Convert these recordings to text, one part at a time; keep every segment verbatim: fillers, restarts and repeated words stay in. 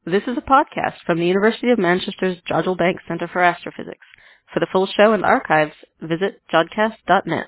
This is a podcast from the University of Manchester's Jodrell Bank Centre for Astrophysics. For the full show and archives, visit jodcast dot net.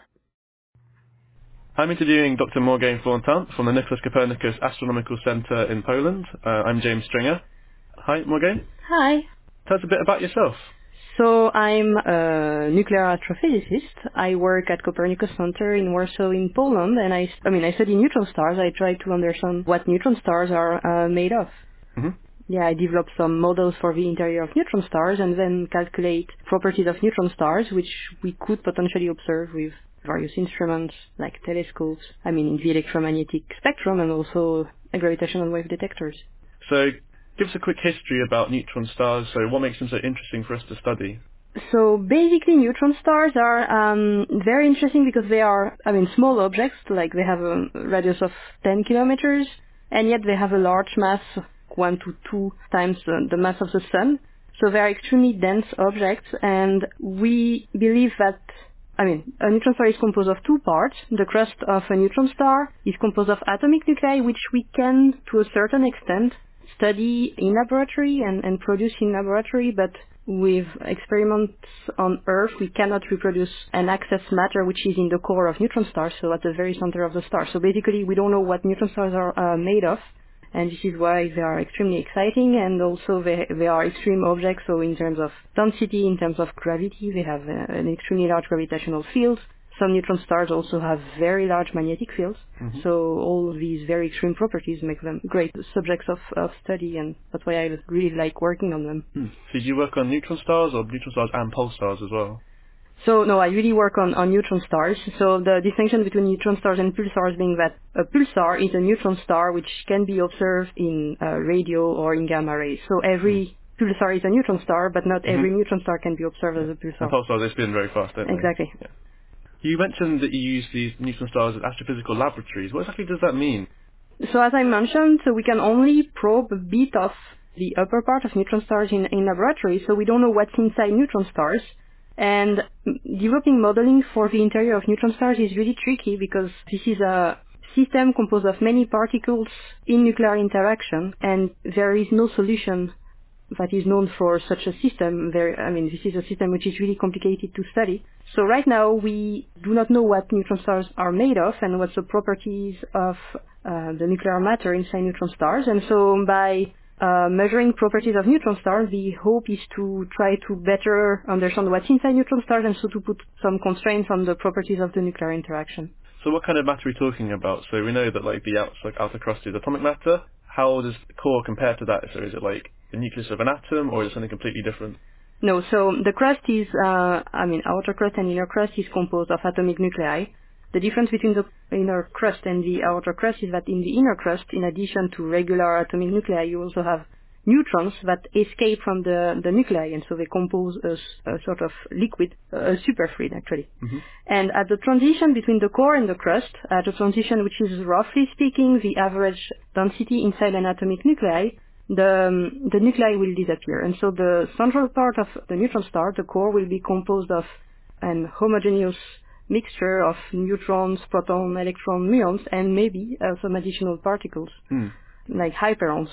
I'm interviewing Doctor Morgaine Florentin from the Nicholas Copernicus Astronomical Centre in Poland. Uh, I'm James Stringer. Hi, Morgaine. Hi. Tell us a bit about yourself. So I'm a nuclear astrophysicist. I work at Copernicus Center in Warsaw in Poland, and I, I mean, I study neutron stars. I try to understand what neutron stars are uh, made of. Mm-hmm. Yeah, I developed some models for the interior of neutron stars and then calculate properties of neutron stars, which we could potentially observe with various instruments like telescopes, I mean in the electromagnetic spectrum, and also gravitational wave detectors. So give us a quick history about neutron stars. So what makes them so interesting for us to study? So basically neutron stars are um, very interesting because they are, I mean, small objects, like they have a radius of ten kilometers, and yet they have a large mass, one to two times the, the mass of the sun. So they are extremely dense objects, and we believe that, I mean, a neutron star is composed of two parts. The crust of a neutron star is composed of atomic nuclei, which we can, to a certain extent, study in laboratory and, and produce in laboratory, but with experiments on Earth, we cannot reproduce and access matter which is in the core of neutron stars, so at the very center of the star. So basically, we don't know what neutron stars are uh, made of, and this is why they are extremely exciting, and also they, they are extreme objects, so in terms of density, in terms of gravity, they have uh, an extremely large gravitational field. Some neutron stars also have very large magnetic fields, mm-hmm. So all of these very extreme properties make them great subjects of, of study, and that's why I really like working on them. Hmm. So do you work on neutron stars or neutron stars and pulsars as well? So no, I really work on, on neutron stars. So the distinction between neutron stars and pulsars being that a pulsar is a neutron star which can be observed in uh, radio or in gamma rays. So every mm. pulsar is a neutron star, but not every mm-hmm. neutron star can be observed yeah. as a pulsar. And pulsars, they spin very fast, don't exactly. they? Exactly. Yeah. You mentioned that you use these neutron stars at astrophysical laboratories. What exactly does that mean? So as I mentioned, so we can only probe a bit of the upper part of neutron stars in, in laboratory, so we don't know what's inside neutron stars. And developing modeling for the interior of neutron stars is really tricky because this is a system composed of many particles in nuclear interaction, and there is no solution that is known for such a system. There, I mean, this is a system which is really complicated to study. So right now we do not know what neutron stars are made of and what's the properties of uh, the nuclear matter inside neutron stars. And so by Uh, measuring properties of neutron stars, the hope is to try to better understand what's inside neutron stars, and so to put some constraints on the properties of the nuclear interaction. So what kind of matter are we talking about? So we know that like the outer, like, outer crust is atomic matter. How does the core compare to that? So is it like the nucleus of an atom, or is it something completely different? No, so the crust is, uh, I mean, outer crust and inner crust is composed of atomic nuclei. The difference between the inner crust and the outer crust is that in the inner crust, in addition to regular atomic nuclei, you also have neutrons that escape from the, the nuclei, and so they compose a, a sort of liquid, a superfluid actually. Mm-hmm. And at the transition between the core and the crust, at a transition which is roughly speaking the average density inside an atomic nuclei, the, um, the nuclei will disappear. And so the central part of the neutron star, the core, will be composed of an homogeneous mixture of neutrons, proton, electron, muons, and maybe uh, some additional particles, mm. like hyperons.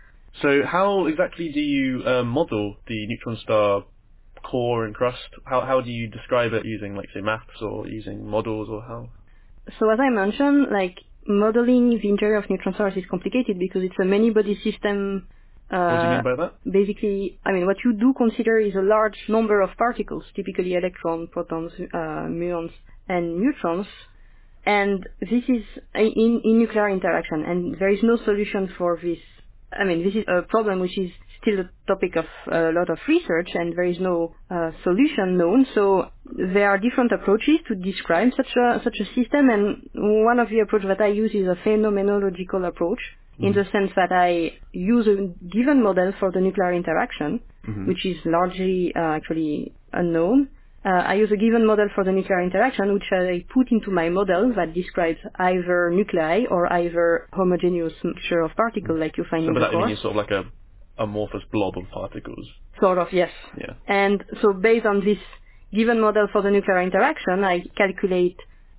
So how exactly do you uh, model the neutron star core and crust? How how do you describe it using, like, say, maths or using models, or how? So as I mentioned, like, modeling the interior of neutron stars is complicated because it's a many-body system. Uh, what do you mean by that? Basically, I mean, what you do consider is a large number of particles, typically electrons, protons, uh, muons, and neutrons. And this is in, in nuclear interaction, and there is no solution for this. I mean, this is a problem which is still a topic of a lot of research, and there is no uh, solution known. So there are different approaches to describe such a such a system, and one of the approaches that I use is a phenomenological approach, mm-hmm. in the sense that I use a given model for the nuclear interaction, mm-hmm. which is largely uh, actually unknown. Uh, I use a given model for the nuclear interaction, which I put into my model that describes either nuclei or either homogeneous mixture of particles, like you find so in the core. So that means sort of like a amorphous blob of particles. Sort of, yes. Yeah. And so based on this given model for the nuclear interaction, I calculate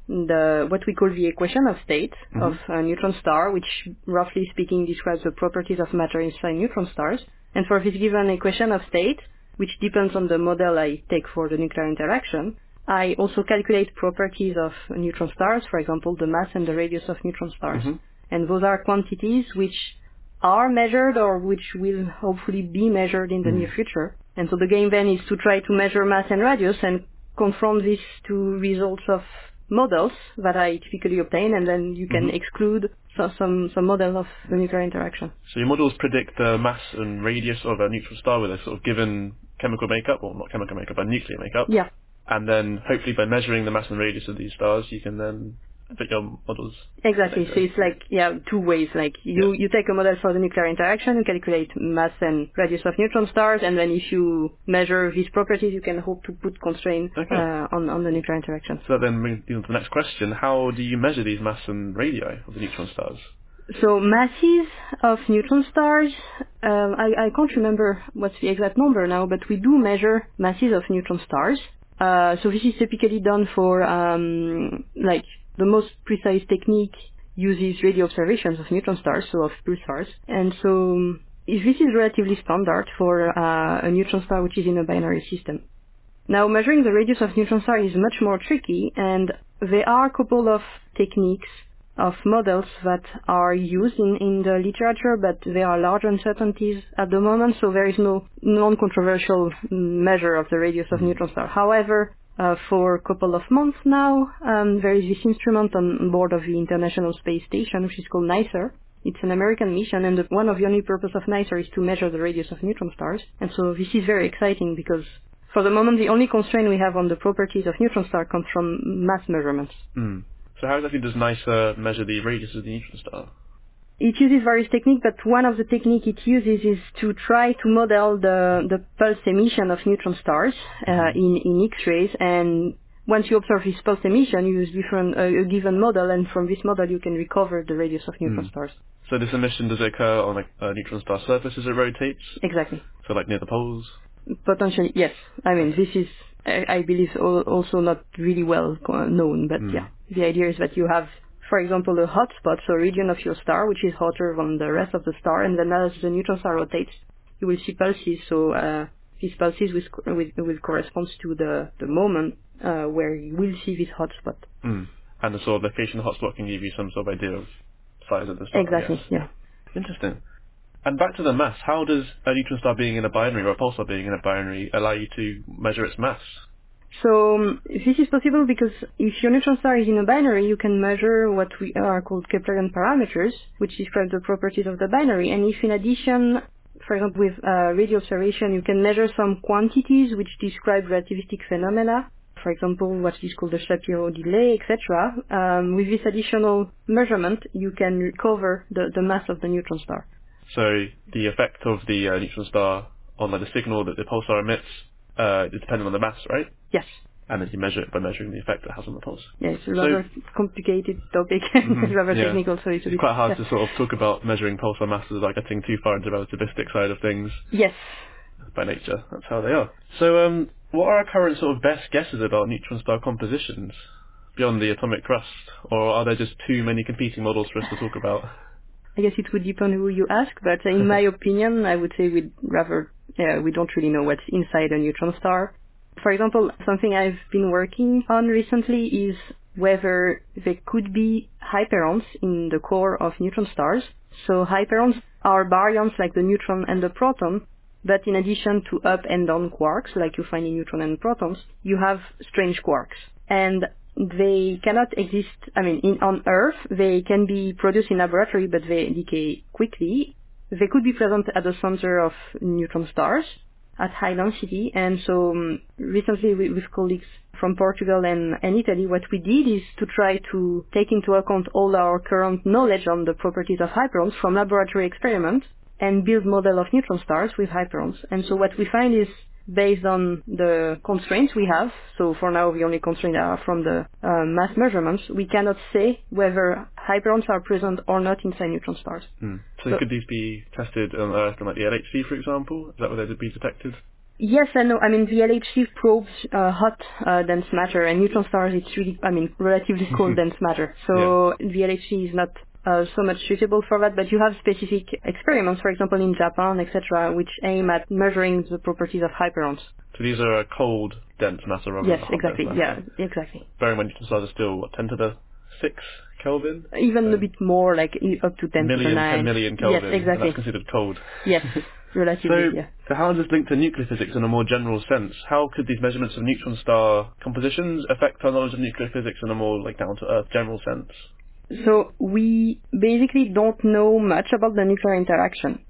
the what we call the equation of state mm-hmm. of a neutron star, which roughly speaking describes the properties of matter inside neutron stars. And for this given equation of state, which depends on the model I take for the nuclear interaction, I also calculate properties of neutron stars, for example, the mass and the radius of neutron stars. Mm-hmm. And those are quantities which are measured or which will hopefully be measured in the mm. near future. And so the game then is to try to measure mass and radius and confront this to results of models that I typically obtain, and then you can mm-hmm. exclude so, some some models of the nuclear interaction. So your models predict the mass and radius of a neutron star with a sort of given chemical makeup, or not chemical makeup, but nuclear makeup. Yeah. And then hopefully by measuring the mass and radius of these stars, you can then fit your models. Exactly. So it's like, yeah, two ways. Like you, yeah. you take a model for the nuclear interaction, you calculate mass and radius of neutron stars, and then if you measure these properties, you can hope to put constraints okay. uh, on, on the nuclear interaction. So that then brings me to the next question. How do you measure these mass and radii of the neutron stars? So masses of neutron stars, um, I, I can't remember what's the exact number now, but we do measure masses of neutron stars. Uh, so this is typically done for, um, like, the most precise technique uses radio observations of neutron stars, so of pulsars. And so this is relatively standard for uh, a neutron star which is in a binary system. Now, measuring the radius of neutron star is much more tricky, and there are a couple of techniques of models that are used in, in the literature, but there are large uncertainties at the moment, so there is no non-controversial measure of the radius of neutron star. However, uh, for a couple of months now, um, there is this instrument on board of the International Space Station, which is called NICER. It's an American mission, and the, one of the only purpose of NICER is to measure the radius of neutron stars. And so this is very exciting because for the moment, the only constraint we have on the properties of neutron star comes from mass measurements. Mm. So how exactly does NICER measure the radius of the neutron star? It uses various techniques, but one of the techniques it uses is to try to model the, the pulse emission of neutron stars uh, mm-hmm. in, in X-rays. And once you observe this pulse emission, you use different, uh, a given model, and from this model you can recover the radius of neutron mm. stars. So this emission, does it occur on like a neutron star surface as it rotates? Exactly. So like near the poles? Potentially, yes. I mean, this is, I, I believe, also not really well known, but mm. yeah. The idea is that you have, for example, a hot spot, so a region of your star, which is hotter than the rest of the star, and then as the neutron star rotates, you will see pulses. So uh, these pulses will, will, will correspond to the, the moment uh, where you will see this hot spot. Mm. And the sort of location of the hot spot can give you some sort of idea of size of the star. Exactly, yeah. Interesting. And back to the mass, how does a neutron star being in a binary or a pulsar being in a binary allow you to measure its mass? So um, this is possible because if your neutron star is in a binary, you can measure what we are called Keplerian parameters, which describe the properties of the binary. And if in addition, for example, with uh, radio observation, you can measure some quantities which describe relativistic phenomena, for example, what is called the Shapiro delay, et cetera. Um, with this additional measurement, you can recover the, the mass of the neutron star. So the effect of the uh, neutron star on like, the signal that the pulsar emits uh, is dependent on the mass, right? Yes. And then you measure it by measuring the effect it has on the pulse. Yeah, it's a rather so, complicated topic, mm-hmm, rather yeah. technical. So it's, it's quite hard yeah. to sort of talk about measuring pulsar masses without getting too far into the relativistic side of things. Yes. By nature, that's how they are. So um, what are our current sort of best guesses about neutron star compositions beyond the atomic crust? Or are there just too many competing models for us to talk about? I guess it would depend who you ask, but in my opinion, I would say we'd rather, yeah, we don't really know what's inside a neutron star. For example, something I've been working on recently is whether there could be hyperons in the core of neutron stars. So hyperons are baryons like the neutron and the proton, but in addition to up and down quarks, like you find in neutron and protons, you have strange quarks. And they cannot exist, I mean, in, on Earth, they can be produced in laboratory, but they decay quickly. They could be present at the center of neutron stars at high density. And so um, recently with, with colleagues from Portugal and, and Italy, what we did is to try to take into account all our current knowledge on the properties of hyperons from laboratory experiments and build model of neutron stars with hyperons. And so what we find is based on the constraints we have, so for now the only constraints are from the uh, mass measurements, we cannot say whether hyperons are present or not inside neutron stars. Hmm. So, so could these be tested on Earth in like the L H C, for example? Is that where they would be detected? Yes and no. I mean, the L H C probes uh, hot uh, dense matter, and neutron stars, it's really, I mean, relatively cold dense matter. So yeah. The L H C is not uh, so much suitable for that, but you have specific experiments, for example, in Japan, et cetera, which aim at measuring the properties of hyperons. So these are a cold dense matter rather yes, than a hot exactly. dense matter. Yeah, exactly. Bearing in mind neutron stars are still, what, ten to the six Kelvin? Even so a bit more, like up to ten million, to the nine. ten million Kelvin, yes, exactly. and that's considered cold. Yes, relatively, so, yeah. So how does this link to nuclear physics in a more general sense? How could these measurements of neutron star compositions affect our knowledge of nuclear physics in a more like down-to-earth general sense? So we basically don't know much about the nuclear interaction.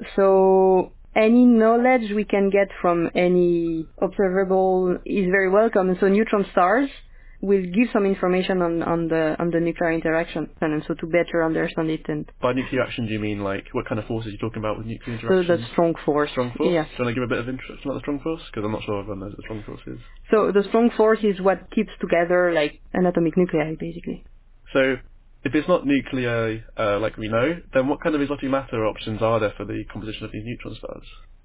So any knowledge we can get from any observable is very welcome. So neutron stars will give some information on, on the on the nuclear interaction, and so to better understand it. And by nuclear action, do you mean like what kind of forces are you talking about with nuclear interaction? So the strong force. Strong force. Yeah. Do you want to give a bit of introduction about the strong force? Because I'm not sure everyone knows what the strong force is. So the strong force is what keeps together like an atomic nuclei, basically. So if it's not nuclear uh, like we know, then what kind of exotic matter options are there for the composition of these neutron stars?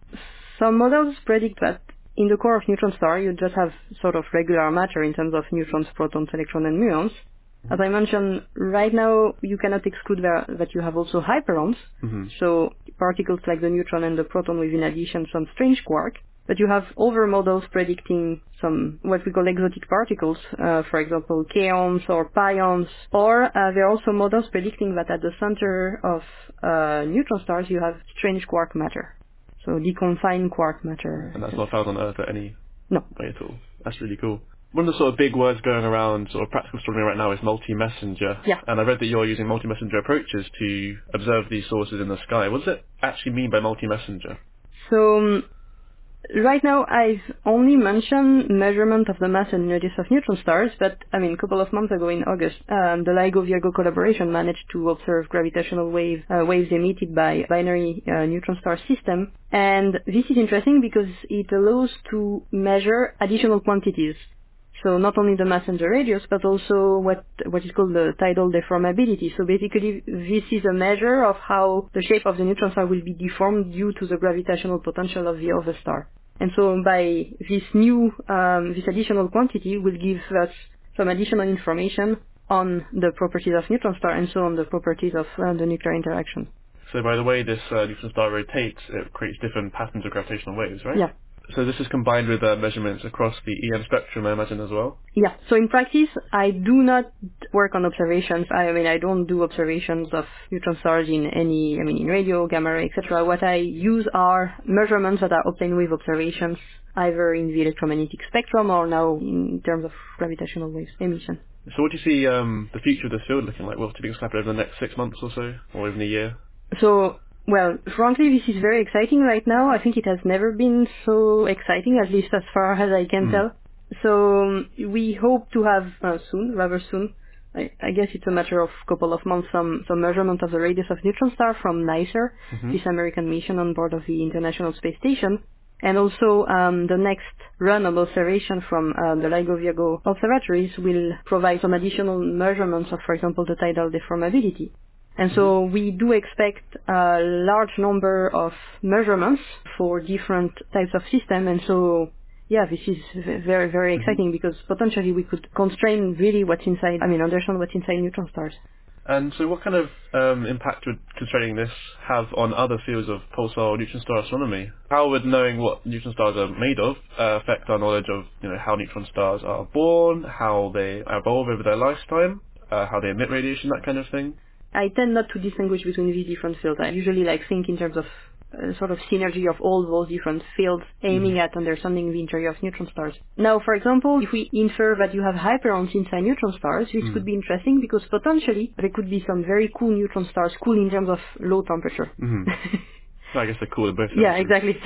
Some models predict that in the core of neutron star you just have sort of regular matter in terms of neutrons, protons, electrons, and muons. Mm-hmm. As I mentioned, right now you cannot exclude that, that you have also hyperons, mm-hmm. so particles like the neutron and the proton with in addition some strange quark. But you have other models predicting some what we call exotic particles, uh, for example, kaons or pions, or uh, there are also models predicting that at the center of uh, neutron stars you have strange quark matter, so deconfined quark matter. And that's not found on Earth at any no. way at all. That's really cool. One of the sort of big words going around sort of practical astronomy right now is multi-messenger. Yeah. And I read that you're using multi-messenger approaches to observe these sources in the sky. What does it actually mean by multi-messenger? So, um, right now, I've only mentioned measurement of the mass and radius of neutron stars, but I mean, a couple of months ago in August, um, the LIGO-Virgo collaboration managed to observe gravitational wave, uh, waves emitted by binary uh, neutron star system, and this is interesting because it allows to measure additional quantities. So not only the mass and the radius, but also what what is called the tidal deformability. So basically, this is a measure of how the shape of the neutron star will be deformed due to the gravitational potential of the other star. And so by this new, um, this additional quantity will give us some additional information on the properties of neutron star and so on the properties of uh, the nuclear interaction. So by the way this uh, neutron star rotates, it creates different patterns of gravitational waves, right? Yeah. So this is combined with uh, measurements across the E M spectrum, I imagine, as well? Yeah. So in practice, I do not work on observations. I mean, I don't do observations of neutron stars in any, I mean, in radio, gamma ray, et cetera. What I use are measurements that are obtained with observations, either in the electromagnetic spectrum or now in terms of gravitational waves emission. So what do you see um, the future of this field looking like? What do you think will happen over the next six months or so, or even a year? So, well, frankly, this is very exciting right now. I think it has never been so exciting, at least as far as I can mm. tell. So um, we hope to have uh, soon, rather soon, I, I guess it's a matter of a couple of months, some, some measurement of the radius of neutron star from NICER, mm-hmm. this American mission on board of the International Space Station. And also um, the next run of observation from uh, the LIGO-Virgo observatories will provide some additional measurements of, for example, the tidal deformability. And so we do expect a large number of measurements for different types of system. And so, yeah, this is very, very exciting mm-hmm. because potentially we could constrain really what's inside, I mean, understand what's inside neutron stars. And so what kind of um, impact would constraining this have on other fields of pulsar or neutron star astronomy? How would knowing what neutron stars are made of uh, affect our knowledge of, you know, how neutron stars are born, how they evolve over their lifetime, uh, how they emit radiation, that kind of thing? I tend not to distinguish between these different fields. I usually like think in terms of uh, sort of synergy of all those different fields aiming mm. at understanding the interior of neutron stars. Now, for example, if we infer that you have hyperons inside neutron stars, this mm. could be interesting because potentially there could be some very cool neutron stars, cool in terms of low temperature. Mm-hmm. Well, I guess they're cool in both senses. Yeah, exactly.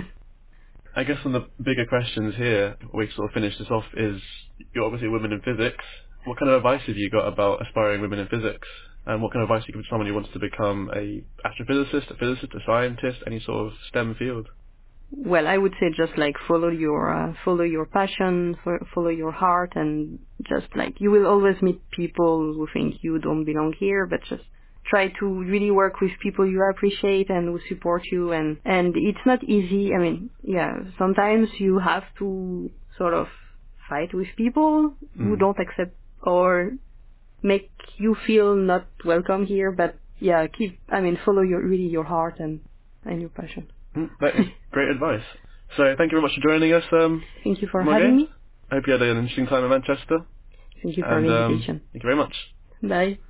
I guess one of the bigger questions here, we sort of finish this off, is you're obviously women in physics. What kind of advice have you got about aspiring women in physics? And what kind of advice do you give to someone who wants to become a astrophysicist, a physicist, a scientist, any sort of STEM field? Well, I would say just like follow your uh, follow your passion, follow your heart, and just like you will always meet people who think you don't belong here, but just try to really work with people you appreciate and who support you, and and it's not easy. I mean, yeah, sometimes you have to sort of fight with people mm. who don't accept or make you feel not welcome here, but yeah, keep, I mean, follow your really your heart and, and your passion. Mm, that is great advice. So thank you very much for joining us. Um, thank you for having me. I hope you had an interesting time in Manchester. Thank you for and, the invitation. Um, thank you very much. Bye.